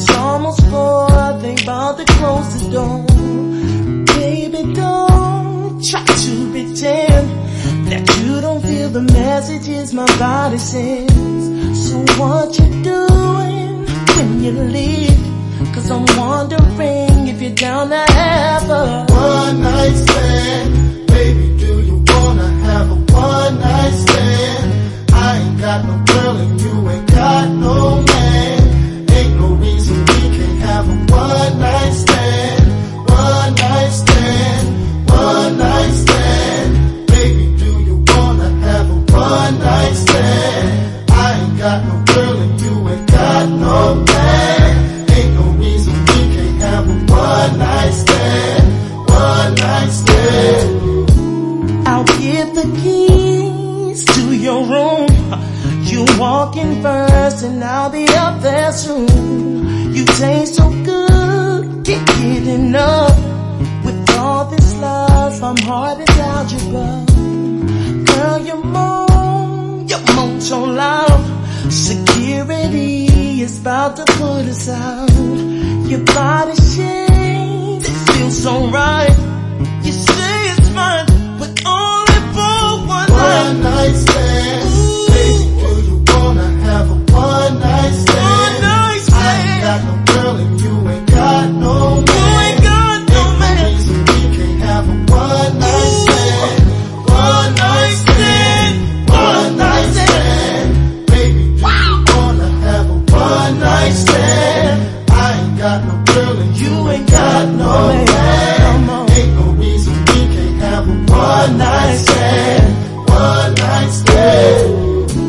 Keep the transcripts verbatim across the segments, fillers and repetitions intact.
It's almost four, I think about to close the door. Baby, don't try to pretend that you don't feel the messages my body sends. So what you doing when you leave? Cause I'm wondering if you're down to have a one night stand. Baby, do you wanna have a one night stand? I ain't got no girl and you ain't got no man. Ain't no reason we can't have a one night stand. One night stand, one night stand. Baby, do you wanna have a one night stand? I ain't got no girl and you ain't got no man. Ain't no reason we can't have a one night stand. One night stand. I'll give the keys to your room. You walk in first and I'll be up there soon. You taste so good, can't get enough. With all this love, I'm hard as algebra. Girl, you moan, you moan so loud. Security is about to put us out. Your body shakes, it feels so right. You say it's fine, but only for one night. One night stand. Baby, do you wanna have a one night stand? One night stand. I ain't got no girl and you ain't got no man. You ain't got no man. Reason we can't have a one night stand. One night stand. One night stand. Baby, do you wanna have a one night stand? I ain't got no girl and you ain't got no man. Ain't no reason we can't have a one night stand. One night stand.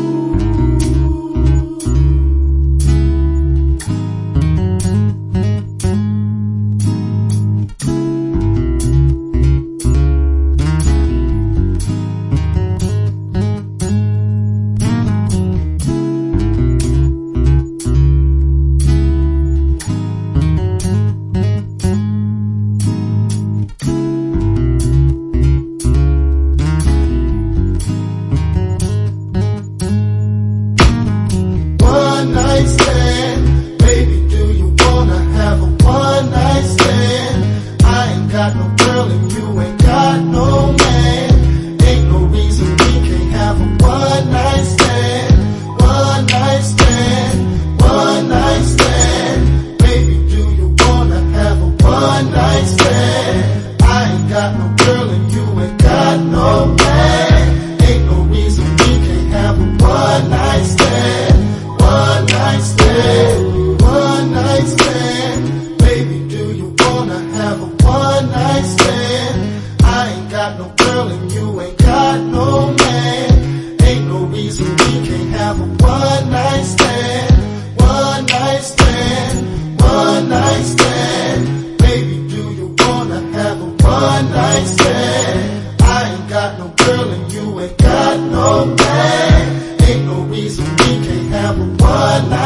One night stand. Baby, do you wanna have a one night stand? I ain't got no girl and you ain't got no man. Ain't no reason we can't have a one night stand. One night stand. One night stand. Baby, do you wanna have a one night stand? I ain't got no girl and you ain't got no man. Ain't no reason we can't have a one night stand. One night stand, one night stand. Baby, do you wanna have a one night stand? I ain't got no girl and you ain't got no man. Ain't no reason we can't have a one night stand. One night stand, one night stand. Baby, do you wanna have a one night stand? I ain't got no girl and you ain't got no man. Ain't no reason we can't have a one night